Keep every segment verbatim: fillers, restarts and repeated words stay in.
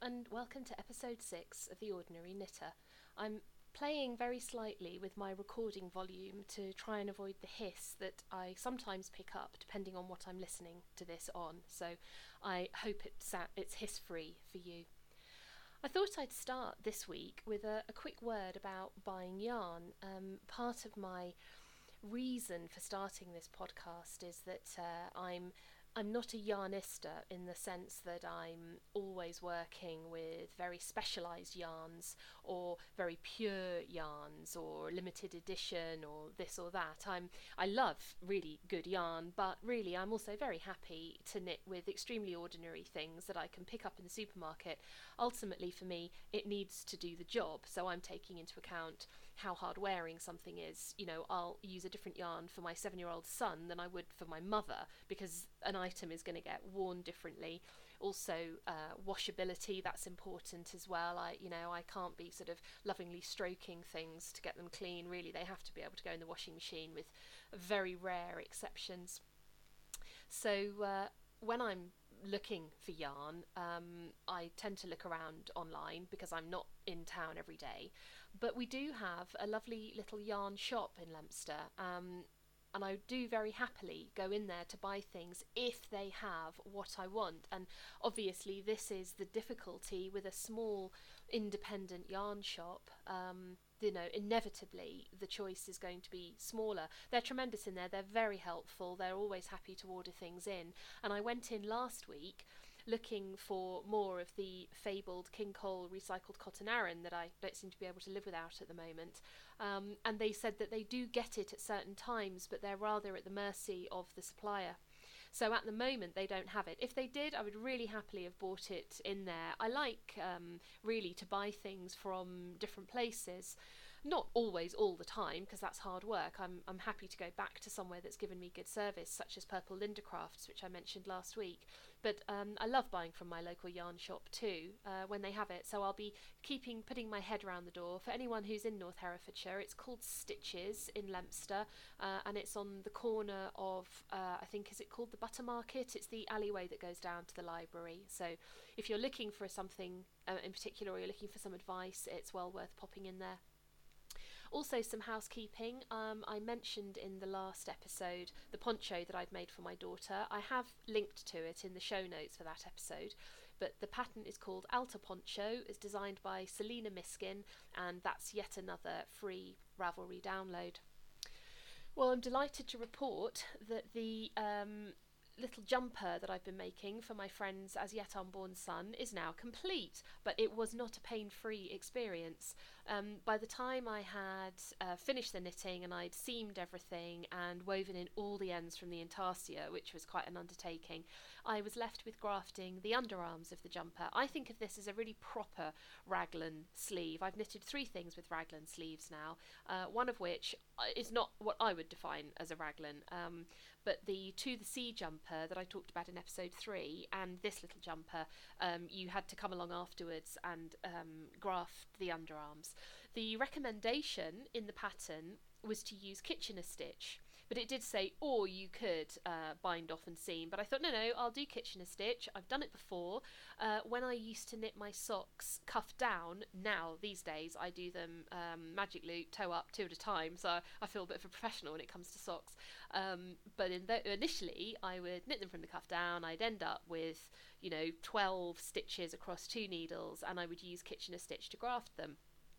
and welcome to episode six of The Ordinary Knitter. I'm playing very slightly with my recording volume to try and avoid the hiss that I sometimes pick up depending on what I'm listening to this on, so I hope it's, it's hiss-free for you. I thought I'd start this week with a, a quick word about buying yarn. Um, part of my reason for starting this podcast is that uh, I'm I'm not a yarnista in the sense that I'm always working with very specialised yarns or very pure yarns or limited edition or this or that. I'm I love really good yarn, but really I'm also very happy to knit with extremely ordinary things that I can pick up in the supermarket. Ultimately for me it needs to do the job, so I'm taking into account how hard wearing something is. You know, I'll use a different yarn for my seven-year-old son than I would for my mother because an item is going to get worn differently. Also uh, washability, that's important as well. I you know I can't be sort of lovingly stroking things to get them clean. Really they have to be able to go in the washing machine with very rare exceptions. So uh, when I'm looking for yarn, um, I tend to look around online because I'm not in town every day, but we do have a lovely little yarn shop in Leominster, um, and I do very happily go in there to buy things if they have what I want. And obviously this is the difficulty with a small independent yarn shop. Um, you know, inevitably the choice is going to be smaller. They're tremendous in there, they're very helpful, they're always happy to order things in. And I went in last week looking for more of the fabled King Cole recycled cotton Aran that I don't seem to be able to live without at the moment. Um, and they said that they do get it at certain times, but they're rather at the mercy of the supplier. So at the moment they don't have it. If they did, I would really happily have bought it in there. I like um, really to buy things from different places. Not always all the time, because that's hard work. I'm I'm happy to go back to somewhere that's given me good service, such as Purple Linda Crafts, which I mentioned last week. But um, I love buying from my local yarn shop too, uh, when they have it. So I'll be keeping putting my head around the door. For anyone who's in North Herefordshire, it's called Stitches in Leominster, uh, and it's on the corner of, uh, I think, is it called the Butter Market? It's the alleyway that goes down to the library. So if you're looking for something uh, in particular, or you're looking for some advice, it's well worth popping in there. Also some housekeeping. Um, I mentioned in the last episode the poncho that I'd made for my daughter. I have linked to it in the show notes for that episode, but the pattern is called Alta Poncho. It's designed by Selena Miskin, and that's yet another free Ravelry download. Well, I'm delighted to report that the um, little jumper that I've been making for my friend's as yet unborn son is now complete, but it was not a pain-free experience. Um, by the time I had uh, finished the knitting and I'd seamed everything and woven in all the ends from the intarsia, which was quite an undertaking, I was left with grafting the underarms of the jumper. I think of this as a really proper raglan sleeve. I've knitted three things with raglan sleeves now, uh, one of which is not what I would define as a raglan, um, but the To the Sea jumper that I talked about in episode three and this little jumper, um, you had to come along afterwards and um, graft the underarms. The recommendation in the pattern was to use Kitchener stitch, but it did say, or you could uh, bind off and seam, but I thought, no, no, I'll do Kitchener stitch. I've done it before. Uh, when I used to knit my socks cuff down, now, these days, I do them um, magic loop, toe up, two at a time, so I feel a bit of a professional when it comes to socks. Um, but in the, initially, I would knit them from the cuff down. I'd end up with, you know, twelve stitches across two needles, and I would use Kitchener stitch to graft them.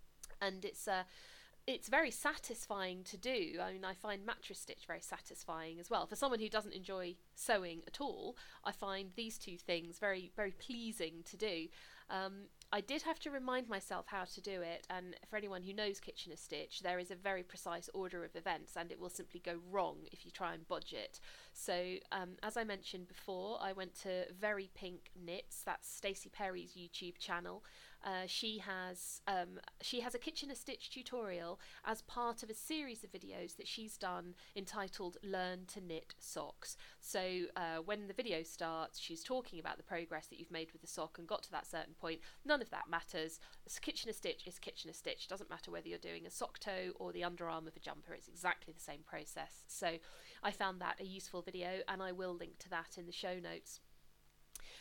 And it's uh, it's very satisfying to do. I mean, I find mattress stitch very satisfying as well. For someone who doesn't enjoy sewing at all, I find these two things very, very pleasing to do. Um, I did have to remind myself how to do it, and for anyone who knows Kitchener stitch, there is a very precise order of events, and it will simply go wrong if you try and bodge it. So, um, as I mentioned before, I went to Very Pink Knits. That's Stacey Perry's YouTube channel. Uh, she has um, she has a Kitchener stitch tutorial as part of a series of videos that she's done entitled Learn to Knit Socks. So uh, when the video starts, she's talking about the progress that you've made with the sock and got to that certain point. None of that matters. Kitchener stitch is Kitchener stitch. Doesn't matter whether you're doing a sock toe or the underarm of a jumper. It's exactly the same process. So I found that a useful video, and I will link to that in the show notes.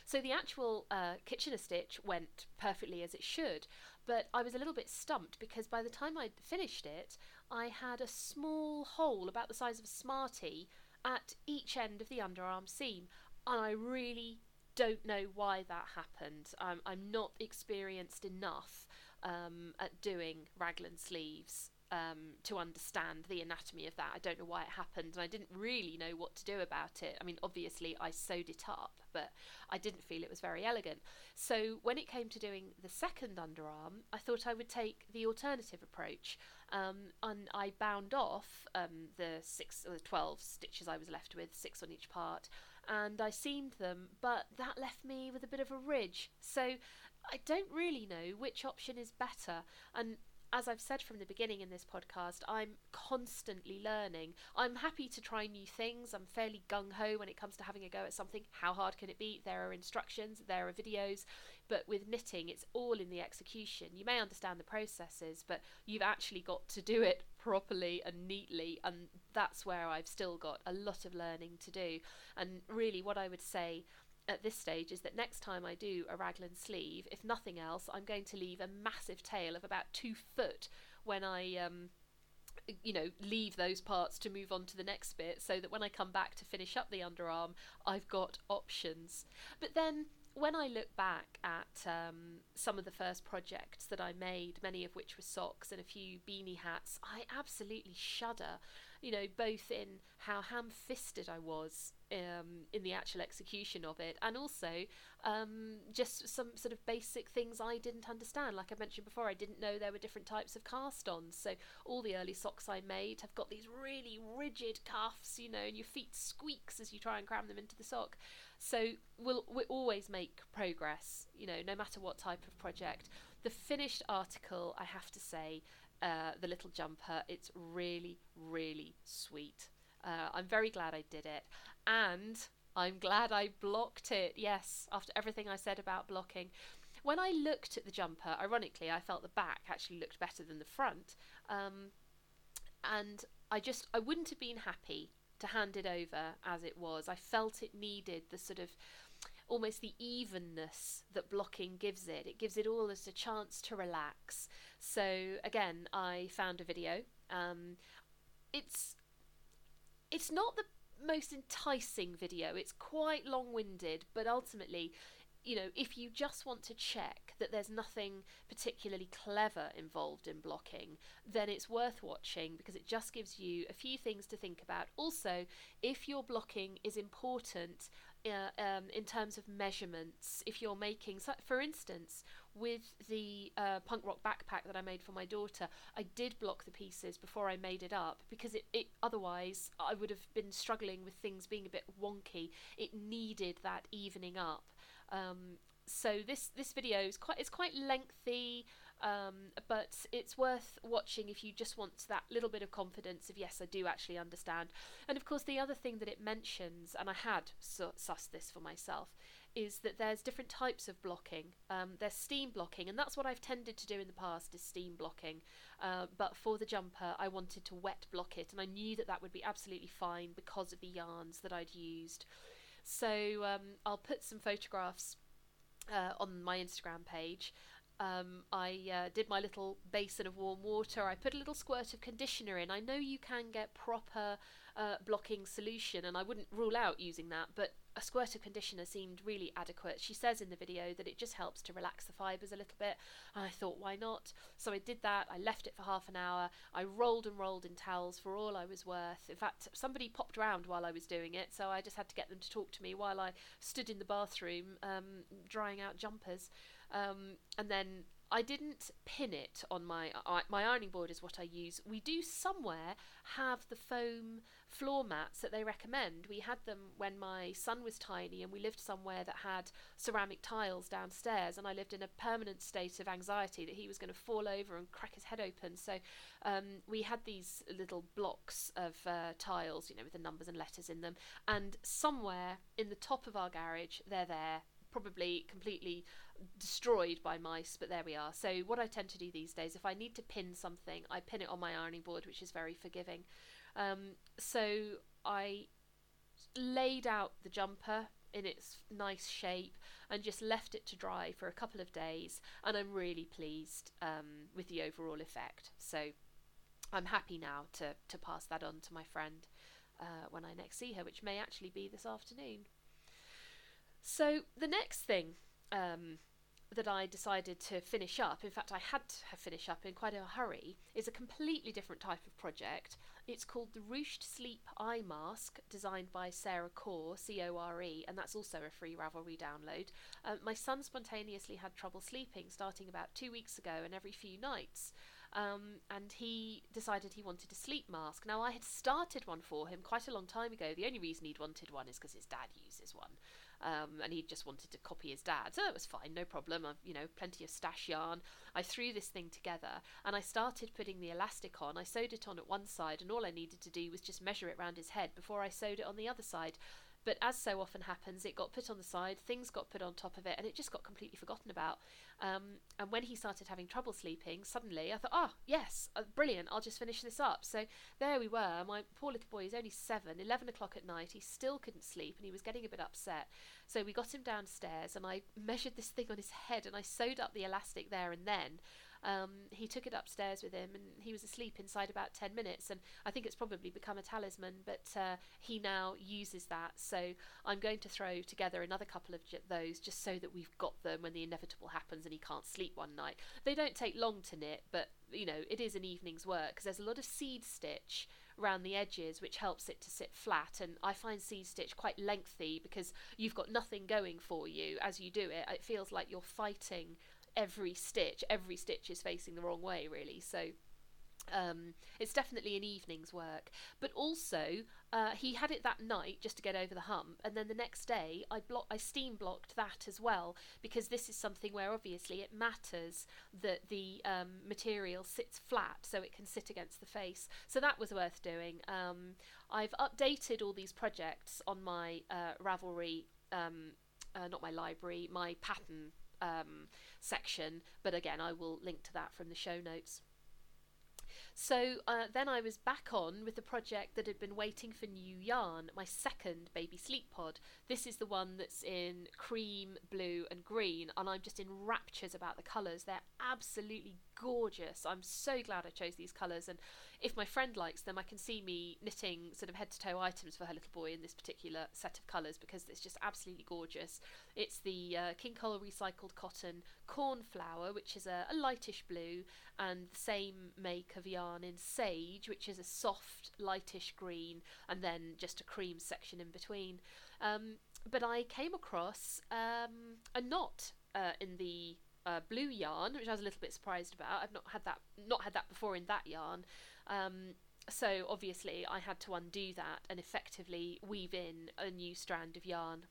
So the actual uh, Kitchener stitch went perfectly as it should, but I was a little bit stumped because by the time I'd finished it, I had a small hole about the size of a Smartie at each end of the underarm seam, and I really don't know why that happened. Um, I'm not experienced enough um, at doing raglan sleeves um, to understand the anatomy of that. I don't know why it happened, and I didn't really know what to do about it. I mean, obviously I sewed it up, but I didn't feel it was very elegant. So when it came to doing the second underarm, I thought I would take the alternative approach, um, and I bound off um, the six or the twelve stitches I was left with, six on each part, and I seamed them, but that left me with a bit of a ridge. So I don't really know which option is better, and as I've said from the beginning in this podcast, I'm constantly learning. I'm happy to try new things. I'm fairly gung-ho when it comes to having a go at something. How hard can it be? There are instructions, there are videos, but with knitting, it's all in the execution. You may understand the processes, but you've actually got to do it properly and neatly, and that's where I've still got a lot of learning to do. And really what I would say at this stage is that next time I do a raglan sleeve, if nothing else, I'm going to leave a massive tail of about two foot when I um, you know, leave those parts to move on to the next bit, so that when I come back to finish up the underarm, I've got options. But then when I look back at um, some of the first projects that I made, many of which were socks and a few beanie hats, I absolutely shudder, you know, both in how ham-fisted I was um, in the actual execution of it, and also um, just some sort of basic things I didn't understand. Like I mentioned before, I didn't know there were different types of cast-ons, so all the early socks I made have got these really rigid cuffs, you know, and your feet squeaks as you try and cram them into the sock. So we'll, we'll always make progress, you know, no matter what type of project. The finished article, I have to say, uh, the little jumper, it's really, really sweet. Uh, I'm very glad I did it, and I'm glad I blocked it, yes, after everything I said about blocking. When I looked at the jumper, ironically, I felt the back actually looked better than the front, um, and I just, I wouldn't have been happy to hand it over as it was. I felt it needed the sort of almost the evenness that blocking gives it. It gives it all as a chance to relax. So again, I found a video. Um, it's it's not the most enticing video. It's quite long-winded, but ultimately, you know, if you just want to check that there's nothing particularly clever involved in blocking, then it's worth watching because it just gives you a few things to think about. Also, if your blocking is important uh, um, in terms of measurements, if you're making, so for instance, with the uh, punk rock backpack that I made for my daughter, I did block the pieces before I made it up because it, it otherwise I would have been struggling with things being a bit wonky. It needed that evening up. Um, so this this video is quite it's quite lengthy, um, but it's worth watching if you just want that little bit of confidence of yes, I do actually understand. And of course, the other thing that it mentions, and I had su- sussed this for myself, is that there's different types of blocking. Um, there's steam blocking, and that's what I've tended to do in the past, is steam blocking. Uh, but for the jumper, I wanted to wet block it, and I knew that that would be absolutely fine because of the yarns that I'd used. So um, I'll put some photographs uh, on my Instagram page. Um, I uh, did my little basin of warm water. I put a little squirt of conditioner in. I know you can get proper uh, blocking solution, and I wouldn't rule out using that, but a squirt of conditioner seemed really adequate. She says in the video that it just helps to relax the fibres a little bit, and I thought, why not? So I did that. I left it for half an hour. I rolled and rolled in towels for all I was worth. In fact, somebody popped round while I was doing it, so I just had to get them to talk to me while I stood in the bathroom um, drying out jumpers. Um, and then I didn't pin it on my uh, my ironing board is what I use. We do somewhere have the foam floor mats that they recommend. We had them when my son was tiny, and we lived somewhere that had ceramic tiles downstairs, and I lived in a permanent state of anxiety that he was going to fall over and crack his head open. So um, we had these little blocks of uh, tiles, you know, with the numbers and letters in them, and somewhere in the top of our garage they're there, probably completely destroyed by mice, but there we are. So what I tend to do these days, if I need to pin something, I pin it on my ironing board, which is very forgiving. Um, so I laid out the jumper in its nice shape. and just left it to dry for a couple of days, and I'm really pleased um, with the overall effect. So I'm happy now to, to pass that on to my friend uh, when I next see her, which may actually be this afternoon. So the next thing um, that I decided to finish up, in fact I had to finish up in quite a hurry, is a completely different type of project. It's called the Ruched Sleep Eye Mask, designed by Sarah Core, C O R E, and that's also a free Ravelry download. Uh, my son spontaneously had trouble sleeping starting about two weeks ago and every few nights. Um, and he decided he wanted a sleep mask. Now, I had started one for him quite a long time ago. The only reason he'd wanted one is because his dad uses one. Um, and he just wanted to copy his dad. So that was fine, no problem. I've, you know, plenty of stash yarn. I threw this thing together and I started putting the elastic on. I sewed it on at one side, and all I needed to do was just measure it round his head before I sewed it on the other side. But as so often happens, it got put on the side, things got put on top of it, and it just got completely forgotten about. Um, and when he started having trouble sleeping, suddenly I thought, oh, yes, uh, brilliant, I'll just finish this up. So there we were. My poor little boy is only seven, eleven o'clock at night. He still couldn't sleep, and he was getting a bit upset. So we got him downstairs, and I measured this thing on his head, and I sewed up the elastic there and then. Um, he took it upstairs with him, and he was asleep inside about ten minutes, and I think it's probably become a talisman, but uh, he now uses that. So I'm going to throw together another couple of j- those just so that we've got them when the inevitable happens and he can't sleep one night. They don't take long to knit, but you know, it is an evening's work because there's a lot of seed stitch around the edges which helps it to sit flat, and I find seed stitch quite lengthy because you've got nothing going for you as you do it. It feels like you're fighting every stitch. Every stitch is facing the wrong way, really. So um, it's definitely an evening's work. But also, uh, he had it that night just to get over the hump, and then the next day I block, I steam blocked that as well, because this is something where obviously it matters that the um, material sits flat so it can sit against the face. So that was worth doing. Um, I've updated all these projects on my uh, Ravelry, um, uh, not my library, my pattern Um, section, but again I will link to that from the show notes. So uh, then I was back on with the project that had been waiting for new yarn, my second baby sleep pod. This is the one that's in cream, blue and green, and I'm just in raptures about the colours. They're absolutely gorgeous. I'm so glad I chose these colours, and if my friend likes them, I can see me knitting sort of head to toe items for her little boy in this particular set of colours because it's just absolutely gorgeous. It's the uh, King Cole recycled cotton cornflower, which is a, a lightish blue, and the same make of yarn in sage, which is a soft lightish green, and then just a cream section in between. Um, but I came across um, a knot uh, in the uh, blue yarn, which I was a little bit surprised about. I've not had that not had that before in that yarn. Um, so obviously I had to undo that and effectively weave in a new strand of yarn.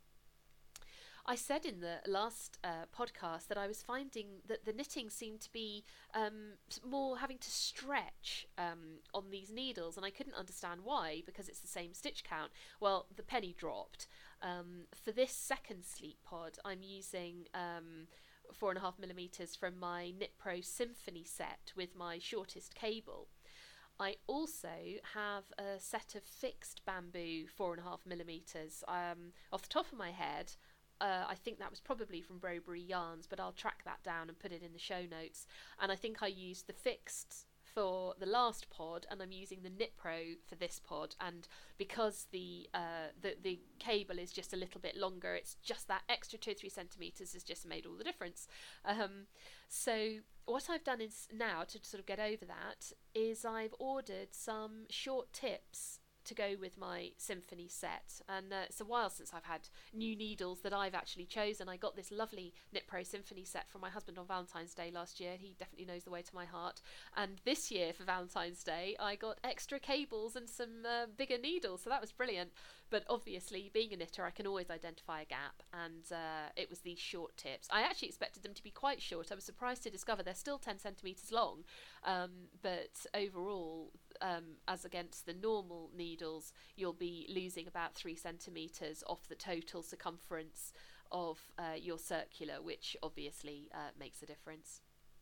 I said in the last uh, podcast that I was finding that the knitting seemed to be um, more having to stretch um, on these needles, and I couldn't understand why, because it's the same stitch count. Well, the penny dropped. Um, for this second sleep pod, I'm using um, four and a half millimeters from my Knit Pro Symphony set with my shortest cable. I also have a set of fixed bamboo four and a half millimeters. Um, off the top of my head, uh, I think that was probably from Brobery Yarns, but I'll track that down and put it in the show notes. And I think I used the fixed for the last pod, and I'm using the Knit Pro for this pod. And because the uh, the the cable is just a little bit longer, it's just that extra two or three centimeters has just made all the difference. Um, so what I've done is now to sort of get over that is I've ordered some short tips to go with my Symphony set, and uh, it's a while since I've had new needles that I've actually chosen. I got this lovely Knit Pro Symphony set from my husband on Valentine's Day last year. He definitely knows the way to my heart. And this year for Valentine's Day I got extra cables and some uh, bigger needles, so that was brilliant. But obviously, being a knitter, I can always identify a gap, and uh, it was these short tips. I actually expected them to be quite short. I was surprised to discover they're still ten centimetres long, um, but overall, um, as against the normal needles, you'll be losing about three centimetres off the total circumference of uh, your circular, which obviously uh, makes a difference.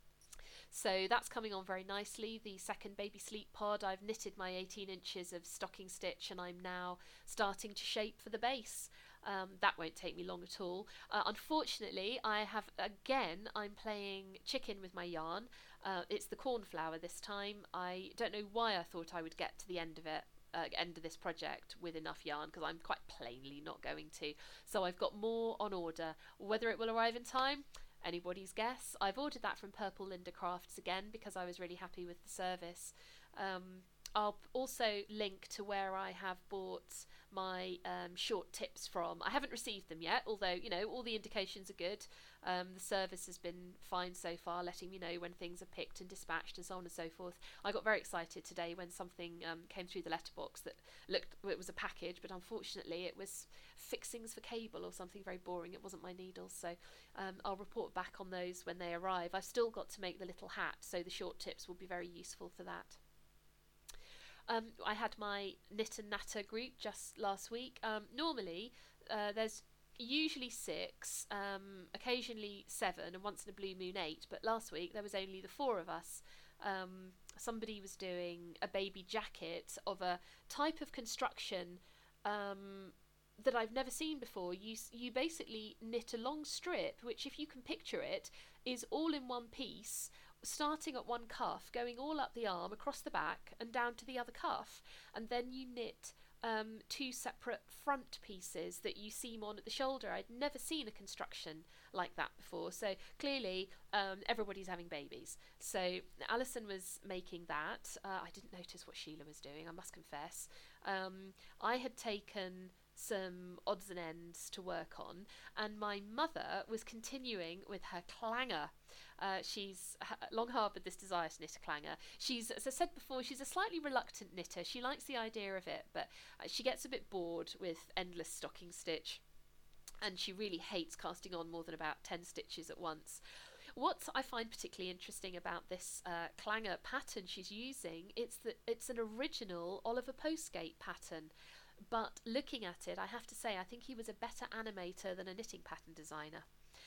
So that's coming on very nicely. The second baby sleep pod, I've knitted my eighteen inches of stocking stitch, and I'm now starting to shape for the base. Um, that won't take me long at all. Uh, unfortunately, I have, again, I'm playing chicken with my yarn. Uh, it's the cornflower this time. I don't know why I thought I would get to the end of it, uh, end of this project with enough yarn, because I'm quite plainly not going to. So I've got more on order. Whether it will arrive in time, anybody's guess. I've ordered that from Purple Linda Crafts again because I was really happy with the service. Um, I'll also link to where I have bought my um, short tips from. I haven't received them yet, although, you know, all the indications are good. Um, the service has been fine so far, letting me know when things are picked and dispatched and so on and so forth. I got very excited today when something um, came through the letterbox that looked, it was a package, but unfortunately it was fixings for cable or something very boring. It wasn't my needles, so um, I'll report back on those when they arrive. I've still got to make the little hat, so the short tips will be very useful for that. Um, I had my Knit and Natter group just last week. Um, normally, uh, there's usually six, um, occasionally seven, and once in a blue moon eight. But last week there was only the four of us. Um, somebody was doing a baby jacket of a type of construction um, that I've never seen before. You you basically knit a long strip, which, if you can picture it, is all in one piece, starting at one cuff, going all up the arm, across the back, and down to the other cuff, and then you knit um, two separate front pieces that you seam on at the shoulder. I'd never seen a construction like that before, so clearly um, everybody's having babies. So Alison was making that. Uh, I didn't notice what Sheila was doing, I must confess. Um, I had taken some odds and ends to work on, and my mother was continuing with her clanger. Uh, she's long harboured this desire to knit a clanger. She's, as I said before, she's a slightly reluctant knitter. She likes the idea of it, but uh, she gets a bit bored with endless stocking stitch, and she really hates casting on more than about ten stitches at once. What I find particularly interesting about this uh, clanger pattern she's using, it's that it's an original Oliver Postgate pattern. But looking at it, I have to say, I think he was a better animator than a knitting pattern designer.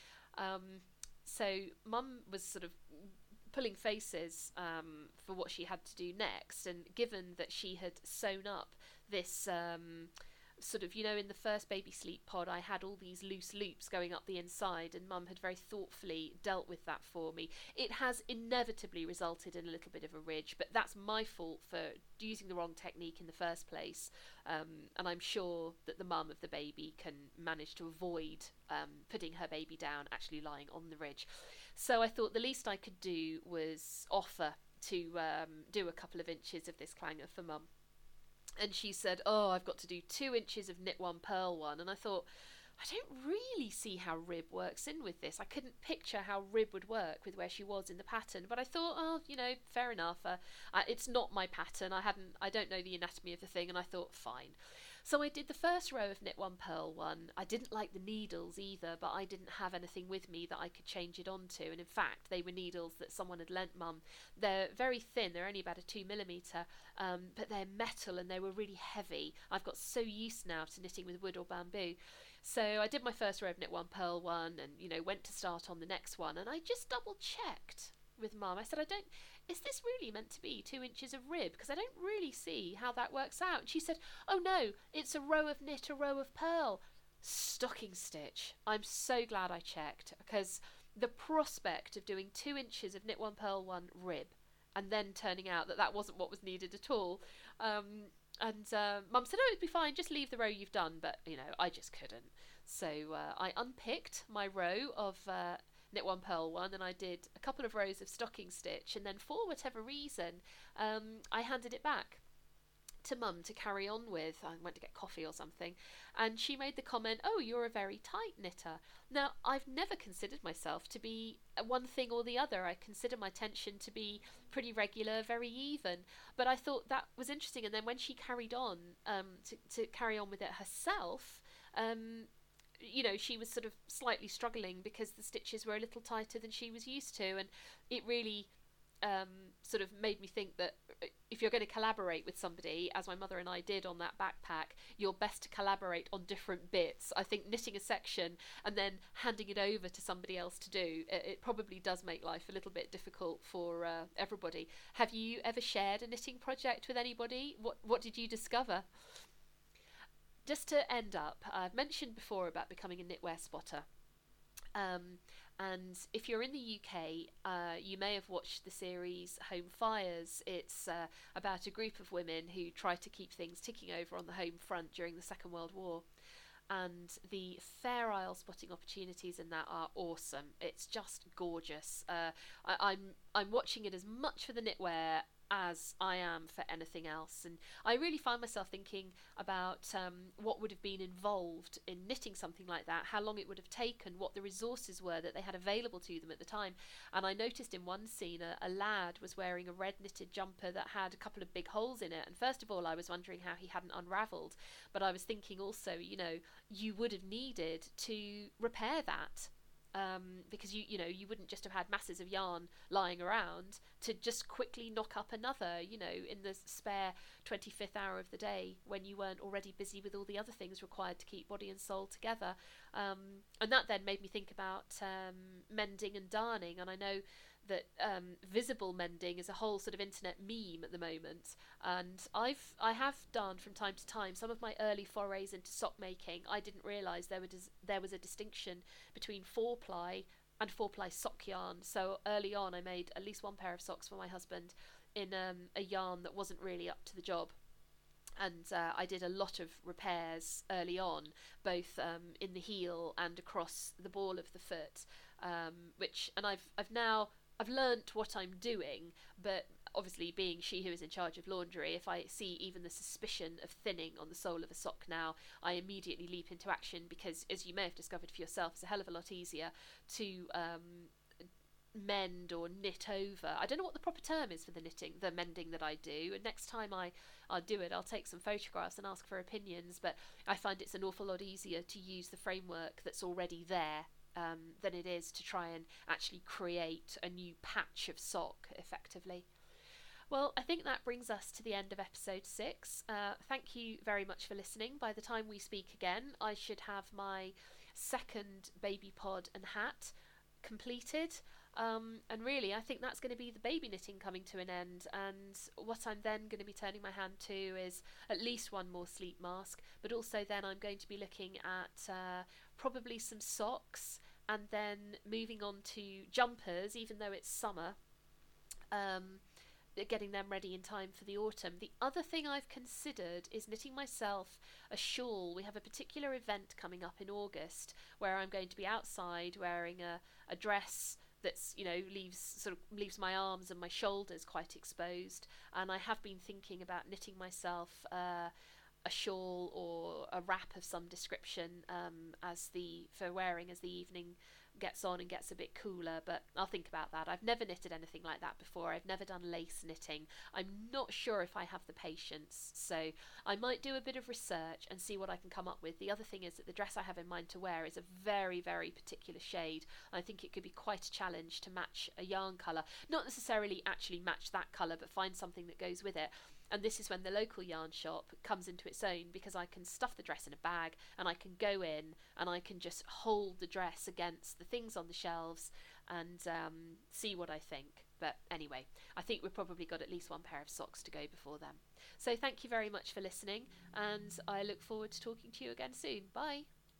Um, so Mum was sort of pulling faces um, for what she had to do next, and given that she had sewn up this um, sort of, you know, in the first baby sleep pod I had all these loose loops going up the inside, and Mum had very thoughtfully dealt with that for me. It has inevitably resulted in a little bit of a ridge, but that's my fault for using the wrong technique in the first place, um, and I'm sure that the mum of the baby can manage to avoid um, putting her baby down actually lying on the ridge. So I thought the least I could do was offer to um, do a couple of inches of this clanger for Mum. And she said, oh, I've got to do two inches of knit one, purl one. And I thought, I don't really see how rib works in with this. I couldn't picture how rib would work with where she was in the pattern. But I thought, oh, you know, fair enough. Uh, uh, it's not my pattern. I hadn't, I don't know the anatomy of the thing. And I thought, fine. So I did the first row of knit one, purl one. I didn't like the needles either, but I didn't have anything with me that I could change it onto. And in fact, they were needles that someone had lent Mum. They're very thin. They're only about a two millimetre, um, but they're metal and they were really heavy. I've got so used now to knitting with wood or bamboo. So I did my first row of knit one, purl one, and, you know, went to start on the next one. And I just double checked with Mum. I said, I don't, is this really meant to be two inches of rib? Because I don't really see how that works out. And she said, oh no, it's a row of knit, a row of purl. Stocking stitch. I'm so glad I checked, because the prospect of doing two inches of knit one, purl one, rib, and then turning out that that wasn't what was needed at all. Um, and uh, Mum said, oh, it'd be fine, just leave the row you've done. But, you know, I just couldn't. So uh, I unpicked my row of uh, knit one, purl one, and I did a couple of rows of stocking stitch, and then for whatever reason um, I handed it back to Mum to carry on with. I went to get coffee or something, and she made the comment, oh, you're a very tight knitter. Now, I've never considered myself to be one thing or the other. I consider my tension to be pretty regular, very even, but I thought that was interesting. And then when she carried on um, to, to carry on with it herself, um, you know, she was sort of slightly struggling because the stitches were a little tighter than she was used to, and it really um, sort of made me think that if you're going to collaborate with somebody, as my mother and I did on that backpack, you're best to collaborate on different bits. I think knitting a section and then handing it over to somebody else to do, it, it probably does make life a little bit difficult for uh, everybody. Have you ever shared a knitting project with anybody? What, what did you discover? just to end up, I've mentioned before about becoming a knitwear spotter. Um, and if you're in the U K, uh, you may have watched the series Home Fires. It's uh, about a group of women who try to keep things ticking over on the home front during the Second World War. And the Fair Isle spotting opportunities in that are awesome. It's just gorgeous. Uh, I, I'm I'm watching it as much for the knitwear as I am for anything else, and I really find myself thinking about um, what would have been involved in knitting something like that, how long it would have taken, what the resources were that they had available to them at the time. And I noticed in one scene a, a lad was wearing a red knitted jumper that had a couple of big holes in it, and first of all I was wondering how he hadn't unravelled, but I was thinking also, you know, you would have needed to repair that. Um, because you you know you wouldn't just have had masses of yarn lying around to just quickly knock up another, you know, in the spare twenty-fifth hour of the day when you weren't already busy with all the other things required to keep body and soul together. Um, and that then made me think about um, mending and darning, and I know that um, visible mending is a whole sort of internet meme at the moment, and I've I have done from time to time some of my early forays into sock making. I didn't realise there was there was a distinction between four ply and four ply sock yarn. So early on, I made at least one pair of socks for my husband in um, a yarn that wasn't really up to the job. And uh, I did a lot of repairs early on, both um, in the heel and across the ball of the foot, um, which and I've I've now. I've learnt what I'm doing, but obviously being she who is in charge of laundry, if I see even the suspicion of thinning on the sole of a sock now, I immediately leap into action, because as you may have discovered for yourself, it's a hell of a lot easier to um, mend or knit over. I don't know what the proper term is for the knitting, the mending that I do, and next time I, I'll do it, I'll take some photographs and ask for opinions, but I find it's an awful lot easier to use the framework that's already there Um, than it is to try and actually create a new patch of sock effectively. Well, I think that brings us to the end of episode six. Uh, thank you very much for listening. By the time we speak again, I should have my second baby pod and hat completed. Um, and really, I think that's going to be the baby knitting coming to an end. And what I'm then going to be turning my hand to is at least one more sleep mask. But also then I'm going to be looking at uh, probably some socks, and then moving on to jumpers, even though it's summer. Um, getting them ready in time for the autumn. The other thing I've considered is knitting myself a shawl. We have a particular event coming up in August where I'm going to be outside wearing a, a dress that's, you know, leaves sort of leaves my arms and my shoulders quite exposed, and I have been thinking about knitting myself uh, a shawl or a wrap of some description um, as the for wearing as the evening gets on and gets a bit cooler, but I'll think about that. I've never knitted anything like that before. I've never done lace knitting. I'm not sure if I have the patience, so I might do a bit of research and see what I can come up with. The other thing is that the dress I have in mind to wear is a very, very particular shade. I think it could be quite a challenge to match a yarn colour. Not necessarily actually match that colour, but find something that goes with it. And this is when the local yarn shop comes into its own, because I can stuff the dress in a bag and I can go in and I can just hold the dress against the things on the shelves and um, see what I think. But anyway, I think we've probably got at least one pair of socks to go before then. So thank you very much for listening, and I look forward to talking to you again soon. Bye.